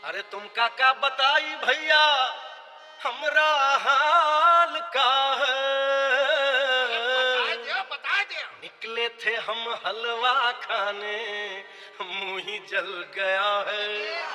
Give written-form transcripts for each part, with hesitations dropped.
अरे तुम का बताई भैया हमरा हाल का है। बता दे। निकले थे हम हलवा खाने, मुंह ही जल गया है।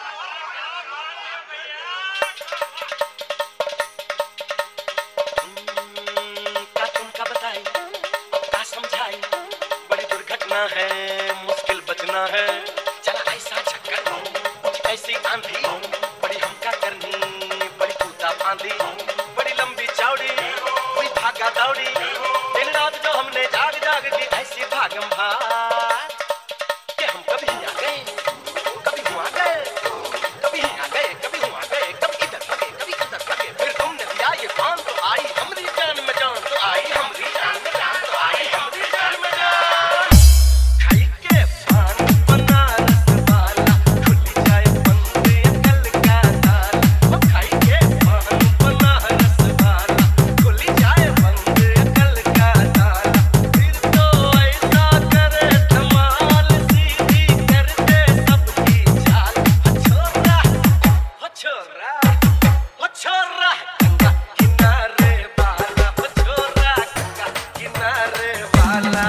का बताई का समझाई, बड़ी दुर्घटना है, मुश्किल बचना है। चला ऐसा चक्कर ऐसी आंधी, बड़ी हमका करनी बड़ी कूदा फांदी, बड़ी लंबी चौड़ी हुई भागा दौड़ी, दिन रात जो हमने जाग जाग की ऐसी भागम भाग कि हम कभी आ गए कभी हुआ गए, कभी आ गए कभी हुआ गए, कभी इधर भागे कभी उधर भागे। फिर तुमने दिया ये पान तो आई हमारी जान में जान, तो आई हमारी जान में जान, तो आई हमारी जान में जान। खाई के पान बनारस वाला, खुली जाए बंद अकल का ताला। खाई के पान बनारस वाला, खुली जाए बंद अकल का ताला। फिर तो ऐसा करे धमाल, सीधी कर दे सबकी चाल। छोरा छोरा छोरा गंगा किनारे वाला, छोरा गंगा किनारे वाला।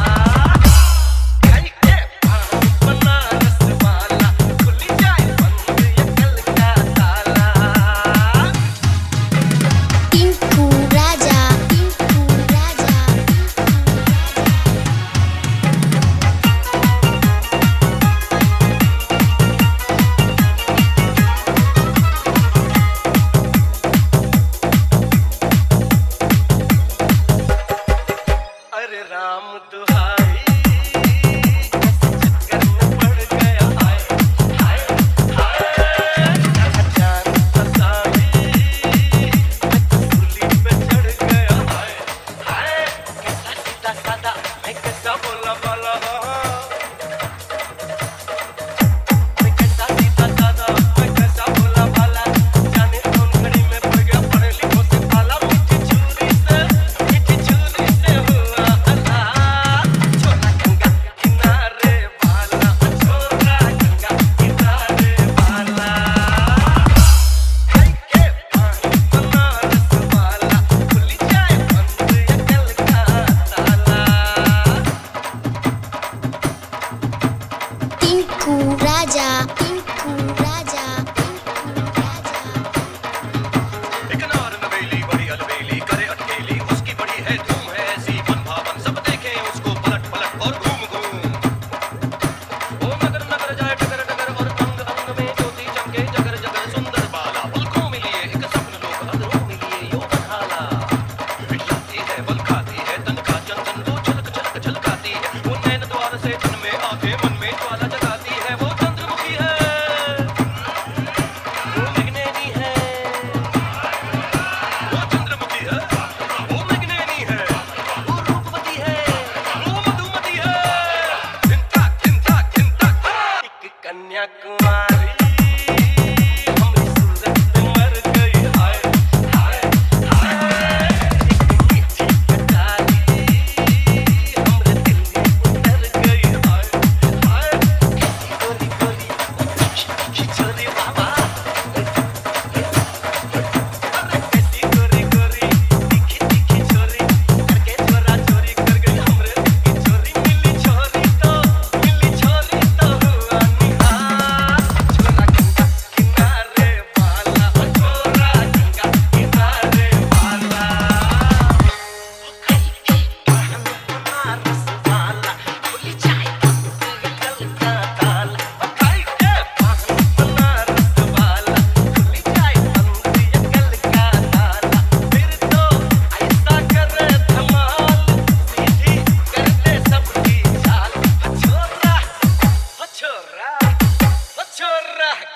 खाई के पान बनारस वाला, खुली जाए बंद अकल का ताला। टिंकू राजा, टिंकू राजा, अरे राम दुहाई चक्कर में पड़ गया। हाय हाय हाय जान फसाई, सूली पे चढ़ गया। हाय हाय कैसा सीधा साधा मैं कैसा बोला बाला, मैं कैसा सीधा साधा मैं कैसा बोला बाला। जाने कौन घड़ी में पड़ गया पढ़े लिखों से पाला। मीठी छुरी से हुआ हला। छोरा गंगा किनारे वाला, छोरा गंगा किनारे वाला। खाई के पान बनारस वाला, खुली जाए बंद अकल का ताला। टिंकू राजा, टिंकू राजा, टिंकू राजा। एक नार नवेली बड़ी अलबेली करे अटकेली, उसकी बड़ी है धूम है ऐसी मन भावन, सब देखें उसको पलट पलट और घूम घूम। ओ नगर नगर जाए डगर डगर, और अंग अंग में ज्योति चमके जगर जगर। सुंदर बाला पलकों में लिए एक सपन लोग, अधरों में लिए यौवन हाला। बिछलाती है बल खाती है तन का चंदन, वो झलक झलक झलकाती है। वो नैन द्वार से तन में आके मन में ज्वाला जगाती है। वो चंद्रमुखी है वो मेघनेनी है, वो चंद्रमुखी है वो मेघनेनी है, वो रूपवती है वो मधुमती है। धिनताक धिनताक धिनताक एक कन्याकुमारी हमारी सूरत पे मर गई। हाय हाय हाय एक मीठी कटारी हमरे दिल में उतर गई। हाय हाय कैसी गोरी गोरी तीखी छोरी बाबा, अरे कैसी गोरी गोरी तीखी तीखी छोरी, करके छोरा चोरी कर गई हमरे दिल की छोरी। मिली छोरी तो हुआ निहार। छोरा गंगा किनारे वाला, छोरा गंगा किनारे वाला। खाई के पान बनारस वाला, खुली जाए बंद अकल का ताला। खाई के पान बनारस वाला, खुली जाए बंद अकल का ताला। फिर तो ऐसा करे धमाल, सीधी कर दे सबकी चाल। छोरा छोरा छोरा